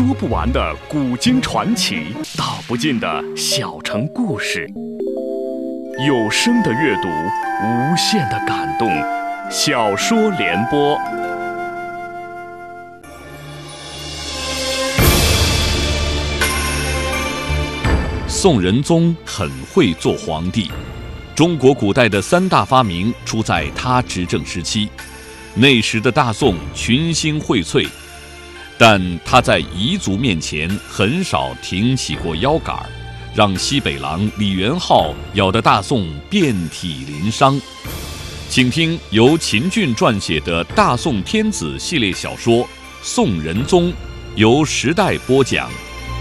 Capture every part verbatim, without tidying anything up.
说不完的古今传奇，道不尽的小城故事。有声的阅读，无限的感动。小说联播。 宋仁宗很会做皇帝，中国古代的三大发明出在他执政时期。那时的大宋群星荟萃，但他在彝族面前很少挺起过腰杆，让西北狼李元昊咬得大宋遍体鳞伤。请听由秦俊撰写的《大宋天子》系列小说《宋仁宗》，由时代播讲。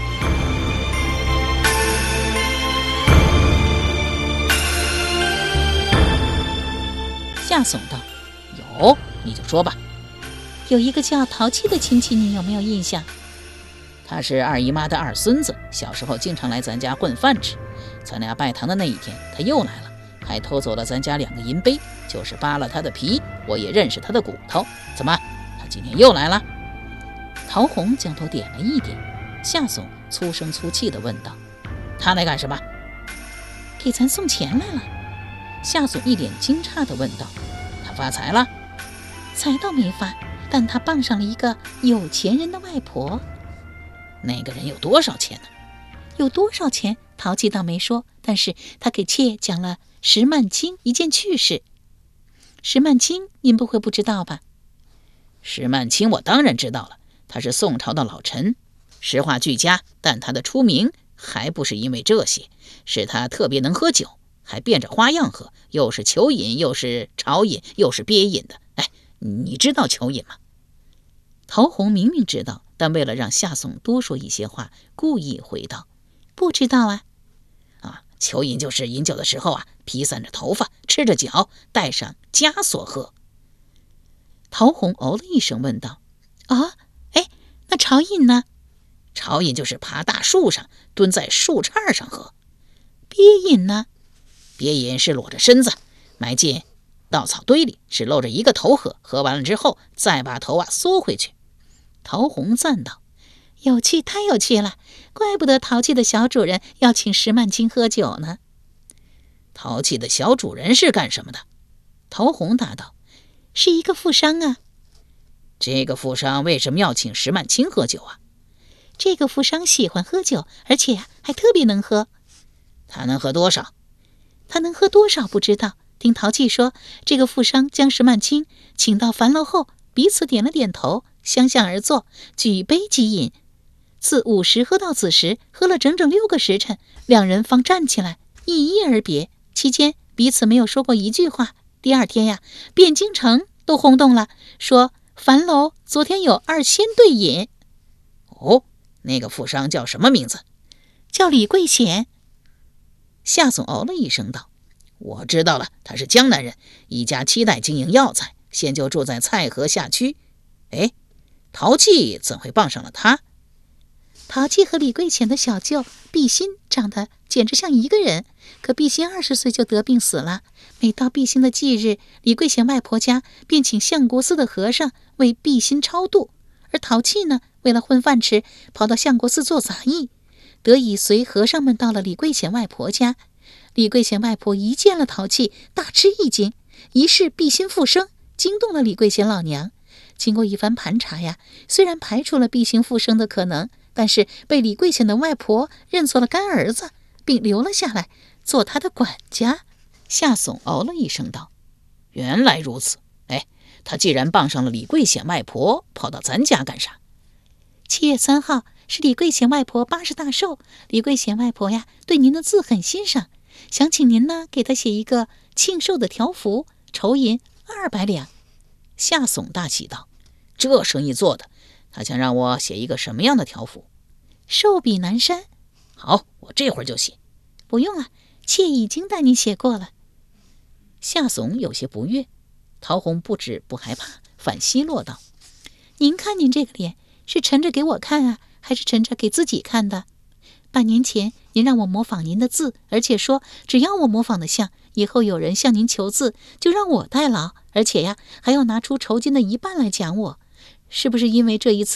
夏总道：有，你就说吧。有一个叫淘气的亲戚，你有没有印象？他是二姨妈的二孙子，小时候经常来咱家混饭吃。咱俩拜堂的那一天，他又来了，还偷走了咱家两个银杯，就是扒了他的皮，我也认识他的骨头。怎么，他今天又来了？陶红将头点了一点。夏总粗声粗气地问道：他来干什么？给咱送钱来了。夏总一脸惊诧地问道：他发财了？财倒没发，但他傍上了一个有钱人的外婆。那个人有多少钱呢？有多少钱淘气倒没说，但是他给妾讲了石曼青一件趣事。石曼青您不会不知道吧？石曼青我当然知道了，他是宋朝的老臣，诗画俱佳，但他的出名还不是因为这些，是他特别能喝酒，还变着花样喝，又是酒饮，又是潮饮，又是鳖饮的。哎，你知道酒饮吗？陶红明明知道，但为了让夏总多说一些话，故意回道：不知道啊。啊，酒饮就是饮酒的时候啊，披散着头发，赤着脚，带上枷锁喝。陶红哦了一声问道：啊，哎，那潮饮呢？潮饮就是爬大树上，蹲在树杈上喝。鳖饮呢？鳖饮是裸着身子埋进稻草堆里，只露着一个头喝，喝完了之后再把头啊缩回去。陶红赞道：有趣，太有趣了，怪不得淘气的小主人要请石曼青喝酒呢。淘气的小主人是干什么的？陶红答道：是一个富商啊。这个富商为什么要请石曼青喝酒啊？这个富商喜欢喝酒，而且啊还特别能喝。他能喝多少？他能喝多少不知道，听淘气说，这个富商将石曼青请到樊楼后，彼此点了点头，相向而坐，举杯即饮。自午时喝到子时，喝了整整六个时辰，两人方站起来，一一而别。期间彼此没有说过一句话。第二天呀，汴京城都轰动了，说樊楼昨天有二仙对饮。哦，那个富商叫什么名字？叫李贵显。夏总哦了一声道：我知道了，他是江南人，一家七代经营药材，现就住在蔡河下区。哎，淘气怎会傍上了他？淘气和李贵显的小舅毕欣长得简直像一个人，可毕欣二十岁就得病死了。每到毕欣的忌日，李贵显外婆家便请相国寺的和尚为毕欣超度，而淘气呢，为了混饭吃，跑到相国寺做杂役，得以随和尚们到了李贵显外婆家。李贵显外婆一见了淘气，大吃一惊，一试毕欣复生，惊动了李贵显老娘。经过一番盘查呀，虽然排除了毕欣复生的可能，但是被李贵显的外婆认作了干儿子，并留了下来做他的管家。夏总哦了一声道：原来如此。哎，他既然傍上了李贵显外婆，跑到咱家干啥？七月三号是李贵显外婆八十大寿，李贵显外婆呀对您的字很欣赏，想请您呢给她写一个庆寿的条幅，酬银二百两。夏总大喜道：这生意做的，他想让我写一个什么样的条幅？寿比南山。好，我这会儿就写。不用了，妾已经带你写过了。夏总有些不悦，陶红不止不害怕，反奚落道：您看您这个脸，是沉着给我看啊，还是沉着给自己看的？半年前您让我模仿您的字，而且说只要我模仿得像，以后有人向您求字，就让我代劳，而且呀还要拿出酬金的一半来奖我。是不是因为这一次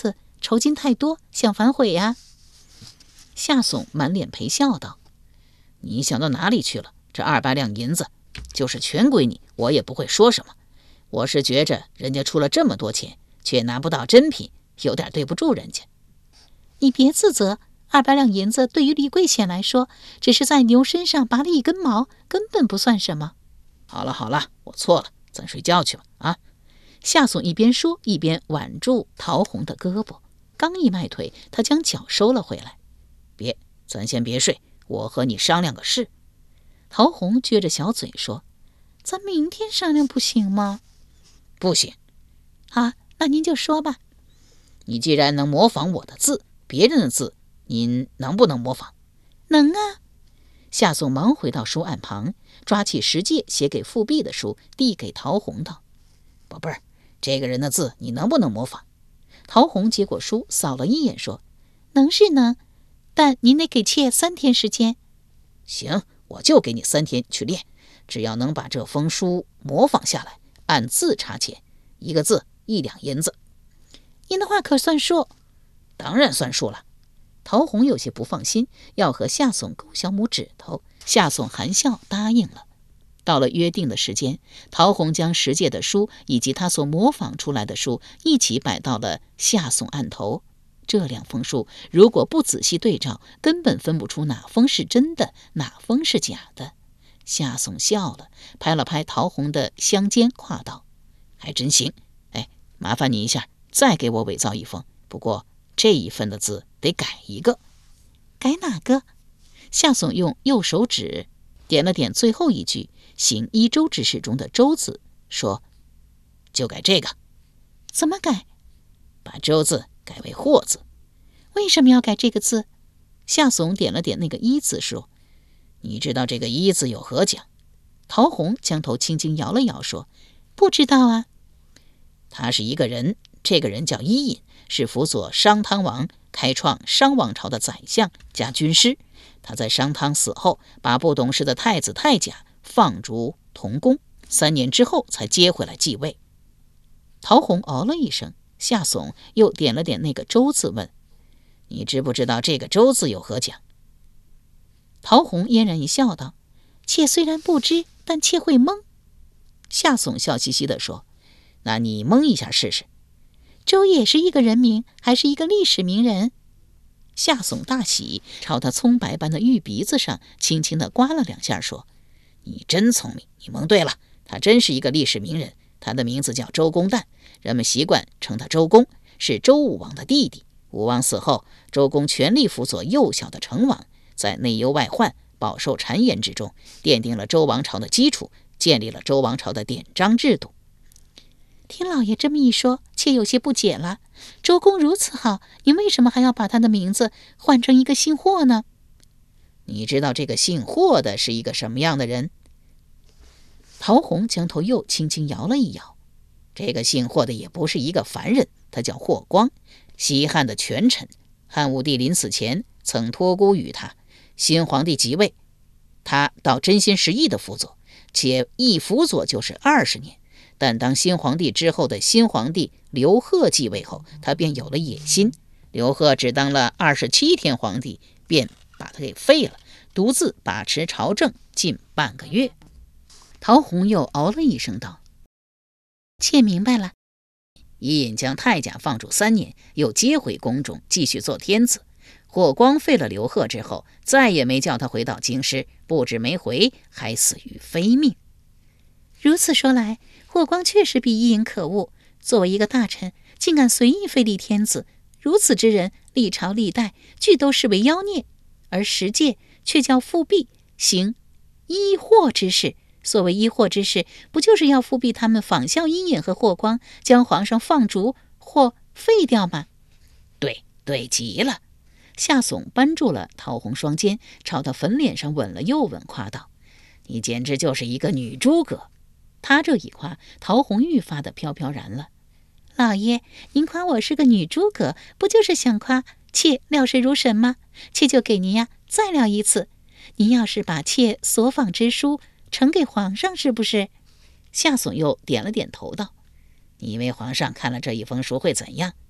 酬金太多，想反悔呀。夏颂满脸陪笑道：你想到哪里去了？这二百两银子就是全归你，我也不会说什么。我是觉着人家出了这么多钱，却拿不到真品，有点对不住人家。你别自责，二百两银子对于李贵贤来说，只是在牛身上拔了一根毛，根本不算什么。好了好了，我错了，咱睡觉去吧啊！夏颂一边说一边挽住陶红的胳膊，刚一迈腿，他将脚收了回来。别，咱先别睡，我和你商量个事。陶红撅着小嘴说：咱明天商量不行吗？不行。好，那您就说吧。你既然能模仿我的字，别人的字您能不能模仿？能啊。夏颂忙回到书案旁，抓起石介写给富弼的书，递给陶红道：宝贝儿，这个人的字你能不能模仿？陶红接过书，扫了一眼说：能是能，但您得给妾三天时间。行，我就给你三天去练，只要能把这封书模仿下来，按字差钱，一个字一两银子。您的话可算数？当然算数了。陶红有些不放心，要和夏颂勾小拇指头。夏颂含笑答应了。到了约定的时间，陶红将石介的书以及他所模仿出来的书一起摆到了夏颂案头。这两封书如果不仔细对照，根本分不出哪封是真的，哪封是假的。夏颂笑了，拍了拍陶红的香肩，夸道：还真行，哎，麻烦你一下，再给我伪造一封，不过这一份的字得改一个。改哪个？夏颂用右手指点了点最后一句行一州之事中的州字，说：就改这个。怎么改？把州字改为霍字。为什么要改这个字？夏颂点了点那个一字，说：你知道这个一字有何讲？陶红将头轻轻摇了摇，说：不知道啊。他是一个人，这个人叫伊尹，是辅佐商汤王开创商王朝的宰相加军师。他在商汤死后，把不懂事的太子太甲放逐童宫，三年之后才接回来继位。陶红哦了一声，夏颂又点了点那个周字，问：你知不知道这个周字有何讲？陶红嫣然一笑道：妾虽然不知，但妾会蒙。夏颂笑嘻嘻地说：那你蒙一下试试。周也是一个人名，还是一个历史名人？夏颂大喜，朝他葱白般的玉鼻子上轻轻地刮了两下，说：你真聪明，你蒙对了，他真是一个历史名人，他的名字叫周公旦，人们习惯称他周公，是周武王的弟弟。武王死后，周公全力辅佐幼小的成王，在内忧外患、饱受谗言之中，奠定了周王朝的基础，建立了周王朝的典章制度。听老爷这么一说，妾有些不解了。周公如此好，您为什么还要把他的名字换成一个姓霍呢？你知道这个姓霍的是一个什么样的人？陶红将头又轻轻摇了一摇。这个姓霍的也不是一个凡人，他叫霍光，西汉的权臣。汉武帝临死前曾托孤于他，新皇帝即位，他倒真心实意的辅佐，且一辅佐就是二十年。但当新皇帝之后的新皇帝刘贺继位后，他便有了野心。刘贺只当了二十七天皇帝，便把他给废了，独自把持朝政近半个月。陶红又哦了一声道：妾明白了。伊尹将太甲放逐三年，又接回宫中继续做天子。霍光废了刘贺之后，再也没叫他回到京师，不止没回，还死于非命。如此说来，霍光确实比伊尹可恶。作为一个大臣，竟敢随意废立天子，如此之人，历朝历代俱都视为妖孽。而石介却叫富弼行医祸之事。所谓医祸之事，不就是要富弼他们仿效伊尹和霍光，将皇上放逐或废掉吗？对，对极了。夏颂扳住了陶红双肩，朝他粉脸上吻了又吻，夸道：你简直就是一个女诸葛。他这一夸，陶红愈发的飘飘然了。老爷，您夸我是个女诸葛，不就是想夸妾料事如神吗？妾就给您呀再料一次，您要是把妾所访之书呈给皇上，是不是？夏颂又点了点头道：你以为皇上看了这一封书会怎样？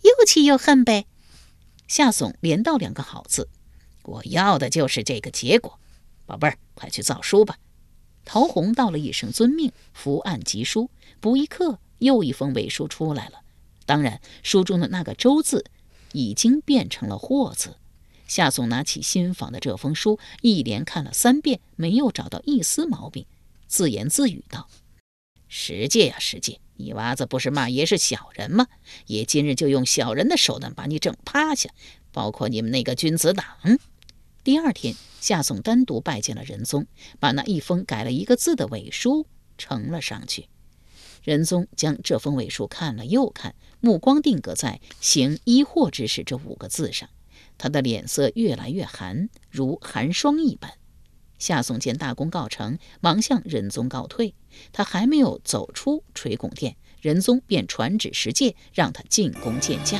又气又恨呗。夏颂连道两个好字，我要的就是这个结果。宝贝儿，快去造书吧。陶虹道了一声遵命，伏案疾书，不一刻又一封伪书出来了。当然，书中的那个周字已经变成了霍字。夏颂拿起新仿的这封书，一连看了三遍，没有找到一丝毛病，自言自语道：石介呀石介，你娃子不是骂爷是小人吗？爷今日就用小人的手段把你整趴下，包括你们那个君子党。第二天，夏颂单独拜见了仁宗，把那一封改了一个字的伪书呈了上去。仁宗将这封伪书看了又看，目光定格在行医祸之事这五个字上，他的脸色越来越寒，如寒霜一般。夏颂见大功告成，忙向仁宗告退。他还没有走出垂拱殿，仁宗便传旨石介，让他进宫见驾。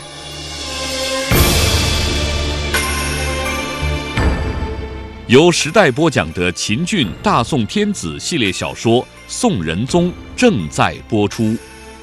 由时代播讲的秦俊大宋天子系列小说《宋仁宗》正在播出。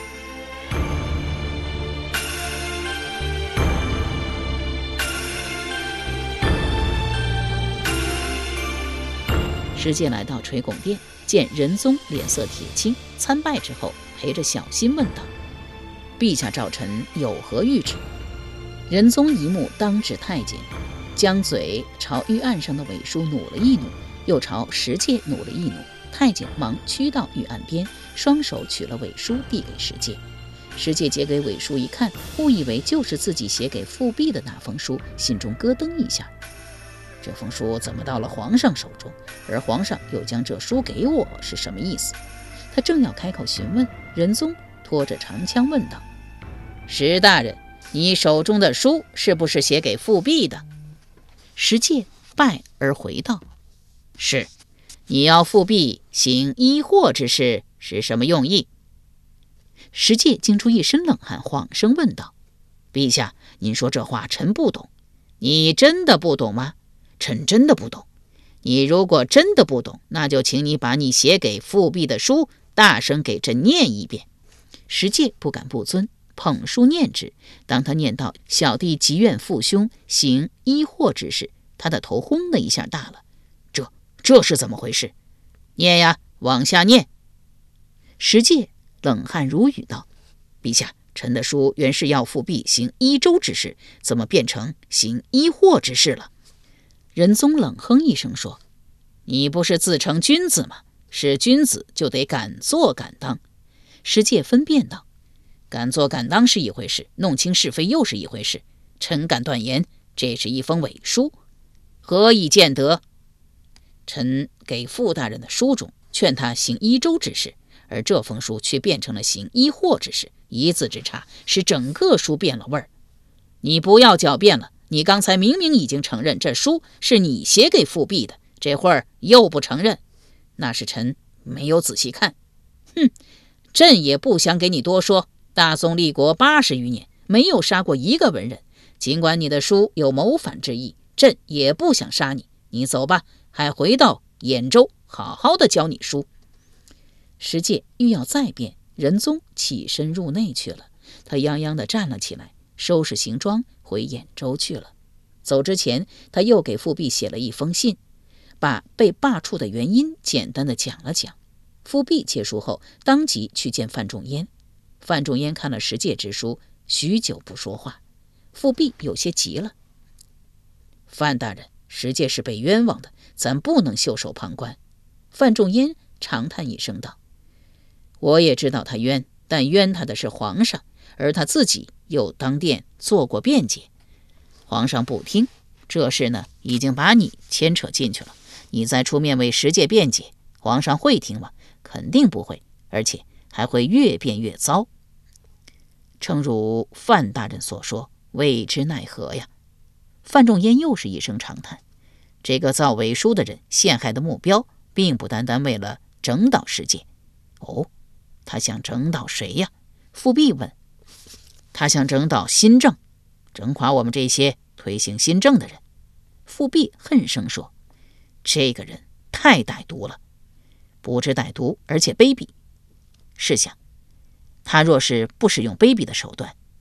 石介来到垂拱殿，见仁宗脸色铁青，参拜之后陪着小心问道：陛下召臣有何谕旨？仁宗一目当指太监，将嘴朝御案上的伪书努了一努，又朝石介努了一努。太监忙趋到御案边，双手取了伪书递给石介。石介接给伪书一看，误以为就是自己写给富弼的那封书，心中咯噔一下。这封书怎么到了皇上手中，而皇上又将这书给我，是什么意思？他正要开口询问，仁宗拖着长枪问道：石大人，你手中的书是不是写给富弼的？石介拜而回道：是。你要富弼行医祸之事是什么用意？石介惊出一身冷汗，晃声问道：陛下，您说这话臣不懂。你真的不懂吗？臣真的不懂。你如果真的不懂，那就请你把你写给富弼的书大声给朕念一遍。石介不敢不遵，捧书念之。当他念到小弟急愿父兄行医祸之事，他的头轰的一下大了。这这是怎么回事？念呀，往下念。石介冷汗如雨道：陛下，臣的书原是要富弼行医州之事，怎么变成行医祸之事了？仁宗冷哼一声说：你不是自称君子吗？是君子就得敢做敢当。石介分辨道：敢做敢当是一回事，弄清是非又是一回事。臣敢断言，这是一封伪书。何以见得？臣给傅大人的书中劝他行医州之事，而这封书却变成了行医祸之事，一字之差，使整个书变了味儿。你不要狡辩了，你刚才明明已经承认这书是你写给富弼的，这会儿又不承认，那是臣没有仔细看。哼，朕也不想给你多说，大宋立国八十余年，没有杀过一个文人，尽管你的书有谋反之意，朕也不想杀你。你走吧，还回到兖州好好的教你书。石介欲要再辩，仁宗起身入内去了。他泱泱地站了起来，收拾行装回兖州去了。走之前，他又给富弼写了一封信，把被罢黜的原因简单地讲了讲。富弼接书后，当即去见范仲淹。范仲淹看了石介之书，许久不说话。富弼有些急了：范大人，石介是被冤枉的，咱不能袖手旁观。范仲淹长叹一声道：我也知道他冤，但冤他的是皇上，而他自己又当殿做过辩解。皇上不听，这事呢已经把你牵扯进去了，你再出面为石介辩解，皇上会听吗？肯定不会，而且还会越辩越糟。诚如范大人所说，未知奈何呀。范仲淹又是一声长叹。这个造伪书的人陷害的目标并不单单为了整倒石介。哦，他想整倒谁呀？富弼问。他想整倒新政，整垮我们这些推行新政的人。富弼恨声说：这个人太歹毒了，不知歹毒，而且卑鄙。试想，他若是不使用卑鄙的手段，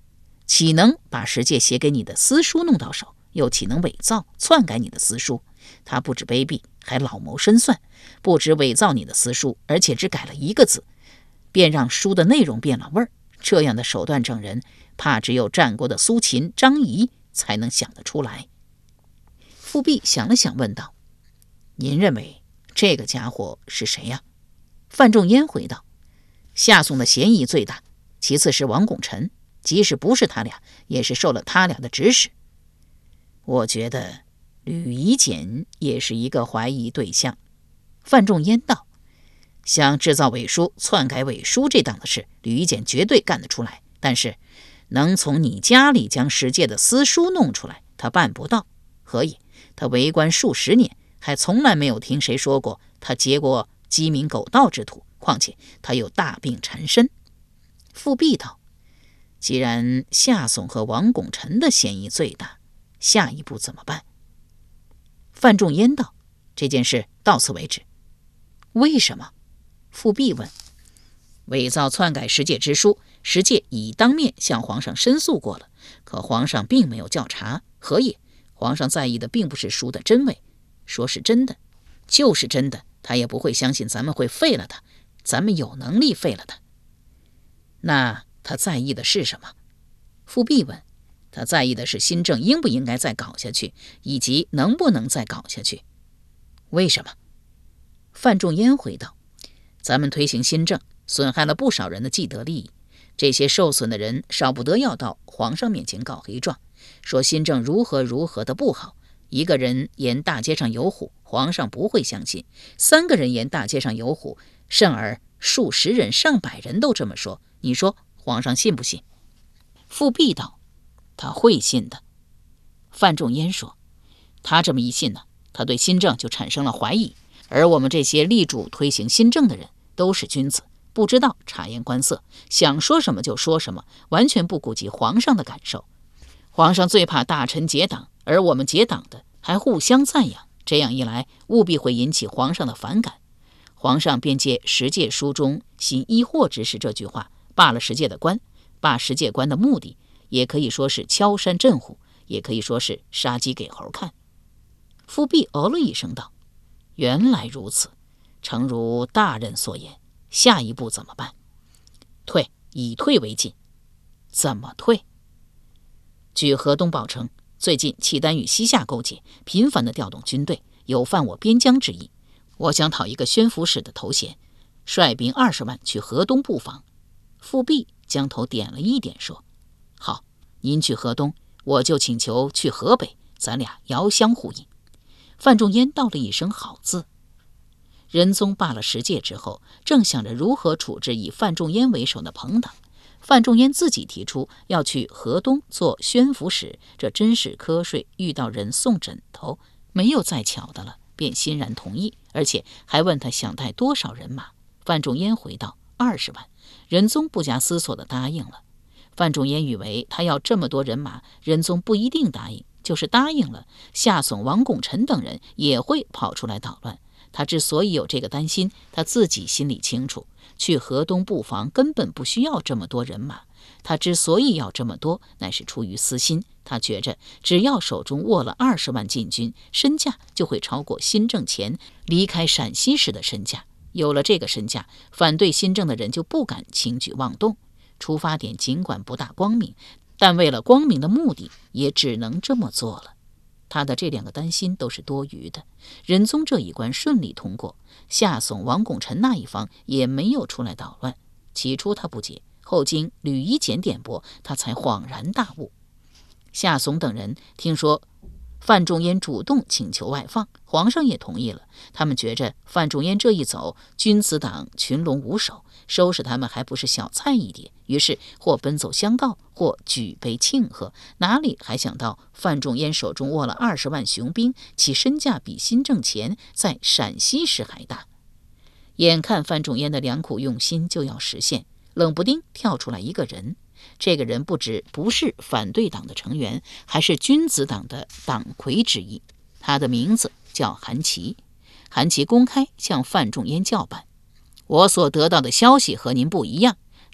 岂能把石介写给你的私书弄到手，又岂能伪造篡改你的私书？他不止卑鄙，还老谋深算，不止伪造你的私书，而且只改了一个字，便让书的内容变了味儿。这样的手段整人，怕只有战国的苏秦、张仪才能想得出来。富弼想了想，问道：您认为这个家伙是谁呀？范仲淹回道：夏宋的嫌疑最大，其次是王拱辰，即使不是他俩，也是受了他俩的指使。我觉得吕夷简也是一个怀疑对象。范仲淹道：像制造伪书、篡改伪书这档子事，吕夷简绝对干得出来，但是能从你家里将石介的私书弄出来，他办不到。何以？他为官数十年，还从来没有听谁说过他结过鸡鸣狗盗之徒，况且他有大病缠身。富弼道：既然夏宋和王拱辰的嫌疑最大，下一步怎么办？范仲淹道：这件事到此为止。为什么？富弼问。伪造篡改石介之书，石介已当面向皇上申诉过了，可皇上并没有校查。何也？皇上在意的并不是书的真伪，说是真的就是真的，他也不会相信咱们会废了他，咱们有能力废了他。那他在意的是什么？富弼问。他在意的是新政应不应该再搞下去，以及能不能再搞下去。为什么？范仲淹回道：咱们推行新政，损害了不少人的既得利益，这些受损的人少不得要到皇上面前告黑状，说新政如何如何的不好。一个人言大街上有虎，皇上不会相信；三个人言大街上有虎，甚而数十人、上百人都这么说，你说皇上信不信？富弼道：他会信的。范仲淹说：他这么一信呢，他对新政就产生了怀疑。而我们这些力主推行新政的人都是君子，不知道察言观色，想说什么就说什么，完全不顾及皇上的感受。皇上最怕大臣结党，而我们结党的还互相赞扬，这样一来务必会引起皇上的反感。皇上便借石介书中行医祸之事这句话罢了石介的官。罢石介官的目的也可以说是敲山震虎，也可以说是杀鸡给猴看。富弼哦了一声道：原来如此，诚如大人所言，下一步怎么办？退，以退为进。怎么退？据河东报称，最近契丹与西夏勾结，频繁地调动军队，有犯我边疆之意。我想讨一个宣抚使的头衔，率兵二十万去河东布防。富弼将头点了一点，说：好，您去河东，我就请求去河北，咱俩遥相呼应。范仲淹道了一声好字。仁宗罢了石介之后，正想着如何处置以范仲淹为首的朋党。范仲淹自己提出要去河东做宣抚使，这真是瞌睡遇到人送枕头，没有再巧的了，便欣然同意，而且还问他想带多少人马。范仲淹回道：二十万。仁宗不加思索地答应了。范仲淹以为他要这么多人马，仁宗不一定答应，就是答应了，夏宋、王拱辰等人也会跑出来捣乱。他之所以有这个担心，他自己心里清楚，去河东布防根本不需要这么多人马。他之所以要这么多，乃是出于私心。他觉着只要手中握了二十万禁军，身价就会超过新政前离开陕西时的身价。有了这个身价，反对新政的人就不敢轻举妄动。出发点尽管不大光明，但为了光明的目的，也只能这么做了。他的这两个担心都是多余的。仁宗这一关顺利通过，夏宋、王拱辰那一方也没有出来捣乱。起初他不解，后经吕夷简点拨，他才恍然大悟。夏宋等人听说范仲淹主动请求外放，皇上也同意了。他们觉着范仲淹这一走，君子党群龙无首，收拾他们还不是小菜一碟，于是或奔走相告，或举杯庆贺，哪里还想到范仲淹手中握了二十万雄兵，其身价比新政前在陕西时还大。眼看范仲淹的良苦用心就要实现，冷不丁跳出来一个人。这个人不止不是反对党的成员，还是君子党的党魁之一。他的名字叫韩琦。韩琦公开向范仲淹叫板：我所得到的消息和您不一样，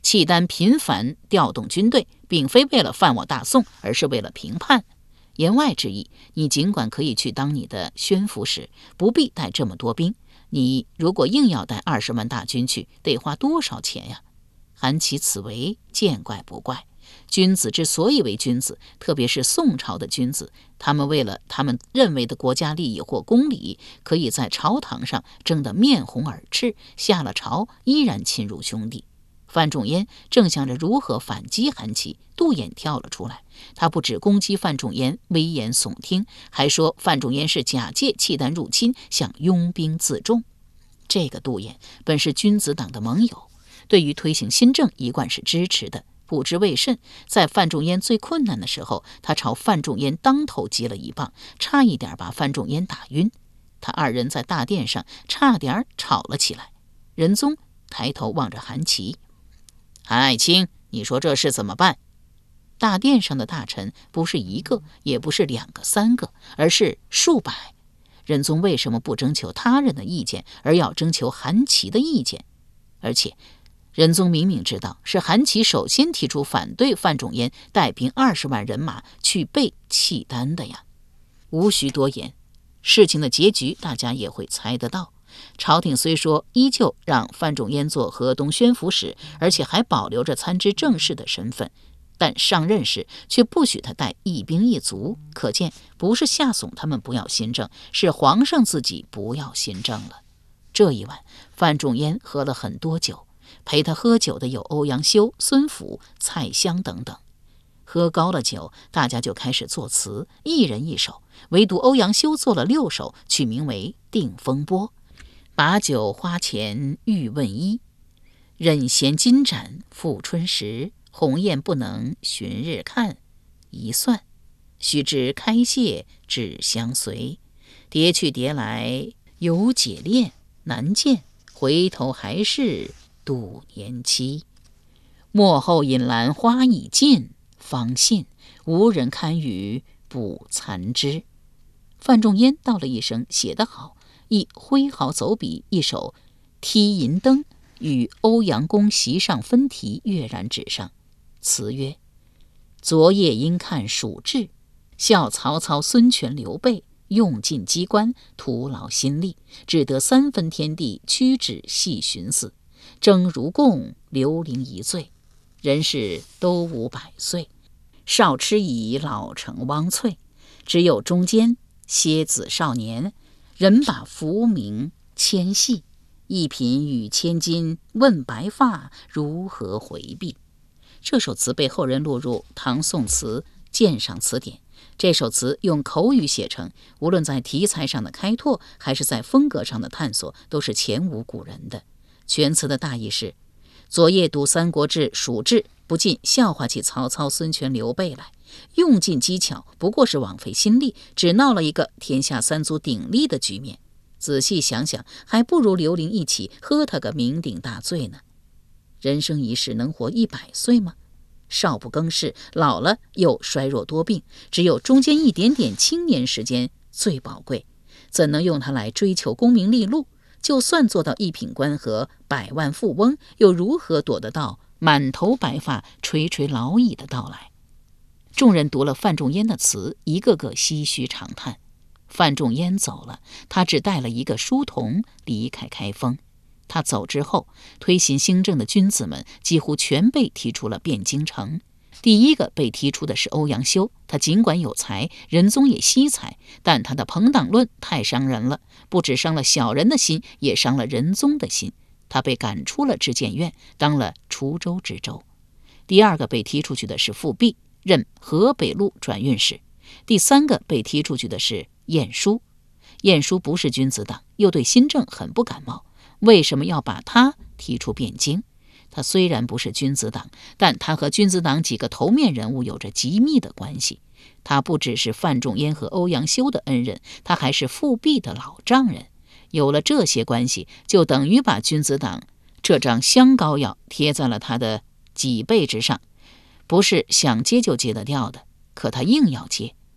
契丹频繁调动军队，并非为了犯我大宋，而是为了平叛。言外之意，你尽管可以去当你的宣抚使，不必带这么多兵。你如果硬要带二十万大军去，得花多少钱呀？韩琦此为见怪不怪。君子之所以为君子，特别是宋朝的君子，他们为了他们认为的国家利益或公理，可以在朝堂上争得面红耳赤，下了朝依然亲如兄弟。范仲淹正想着如何反击韩琦，杜衍跳了出来。他不止攻击范仲淹危言耸听，还说范仲淹是假借契丹入侵，想拥兵自重。这个杜衍本是君子党的盟友，对于推行新政一贯是支持的。不知为甚，在范仲淹最困难的时候，他朝范仲淹当头击了一棒，差一点把范仲淹打晕。他二人在大殿上差点吵了起来。仁宗抬头望着韩琦，韩爱卿，你说这事怎么办？大殿上的大臣不是一个，也不是两个三个，而是数百。仁宗为什么不征求他人的意见，而要征求韩琦的意见？而且仁宗明明知道是韩琦首先提出反对范仲淹带兵二十万人马去背契丹的呀。无需多言，事情的结局大家也会猜得到。朝廷虽说依旧让范仲淹做河东宣抚使，而且还保留着参知政事的身份，但上任时却不许他带一兵一卒，可见不是夏怂他们不要新政，是皇上自己不要新政了。这一晚，范仲淹喝了很多酒，陪他喝酒的有欧阳修、孙府、蔡襄等等。喝高了酒，大家就开始作词，一人一首，唯独欧阳修做了六首，取名为《定风波》。把酒花前欲问衣，任闲金盏复春时，鸿雁不能寻日看。一算，须知开谢只相随，蝶去蝶来有解恋，难见回头还是度年期。幕后引兰花已尽，方信无人堪与补残枝。范仲淹道了一声写得好，一挥毫走笔，一手踢银灯，与欧阳公席上分题跃然纸上。词曰：昨夜因看蜀志，笑曹操、孙权、刘备用尽机关，徒劳心力，只得三分天地，屈指细寻思。争如贡，刘伶一醉，人事都五百岁，少痴已老成汪翠，只有中间蝎子少年，人把浮名牵系，一品与千金，问白发如何回避。这首词被后人录入唐宋词鉴赏词典。这首词用口语写成，无论在题材上的开拓，还是在风格上的探索，都是前无古人的。全词的大意是：昨夜读《三国志·蜀志》，不禁笑话起曹操、孙权、刘备来，用尽机巧，不过是枉费心力，只闹了一个天下三足鼎立的局面。仔细想想，还不如刘伶一起喝他个酩酊大醉呢。人生一世能活一百岁吗？少不更事，老了又衰弱多病，只有中间一点点青年时间最宝贵，怎能用它来追求功名利禄？就算做到一品官和百万富翁，又如何躲得到满头白发垂垂老矣的到来？众人读了范仲淹的词，一个个唏嘘长叹。范仲淹走了，他只带了一个书童离开开封。他走之后，推行新政的君子们几乎全被踢出了汴京城。第一个被踢出的是欧阳修，他尽管有才，仁宗也惜才，但他的朋党论太伤人了，不只伤了小人的心，也伤了仁宗的心。他被赶出了知谏院，当了滁州知州。第二个被踢出去的是富弼，任河北路转运使。第三个被踢出去的是晏殊。晏殊不是君子党，又对新政很不感冒，为什么要把他踢出汴京？他虽然不是君子党，但他和君子党几个头面人物有着极密的关系。他不只是范仲淹和欧阳修的恩人，他还是富弼的老丈人。有了这些关系，就等于把君子党这张香膏药贴在了他的脊背之上，不是想接就接得掉的。可他硬要接，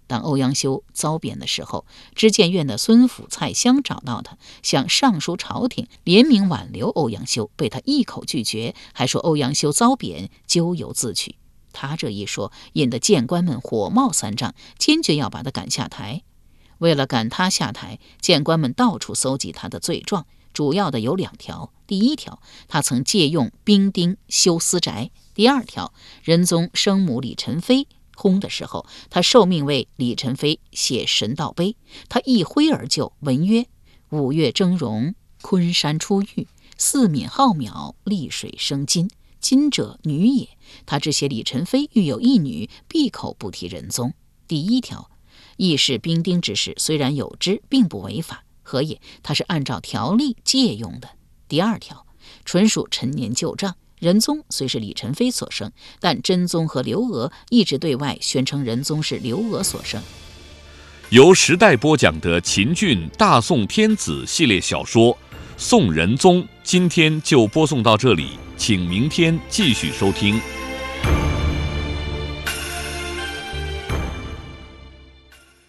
当欧阳修遭贬的时候，知谏院的孙府、蔡襄找到他，想上书朝廷，联名挽留欧阳修，被他一口拒绝，还说欧阳修遭贬，咎由自取。他这一说，引得谏官们火冒三丈，坚决要把他赶下台。为了赶他下台，谏官们到处搜集他的罪状，主要的有两条。第一条，他曾借用兵丁修私宅；第二条，仁宗生母李宸妃薨的时候，他受命为李宸妃写神道碑，他一挥而就，文曰：五月峥嵘，昆山出玉，四敏浩渺，丽水生金，金者女也。他只写李宸妃育有一女，闭口不提仁宗。第一条，议事兵丁之事虽然有之，并不违法，何也？他是按照条例借用的。第二条，纯属陈年旧账。仁宗虽是李宸妃所生，但真宗和刘娥一直对外宣称仁宗是刘娥所生。 由时代播讲的秦俊大宋天子系列小说《宋仁宗》，今天就播送到这里，请明天继续收听。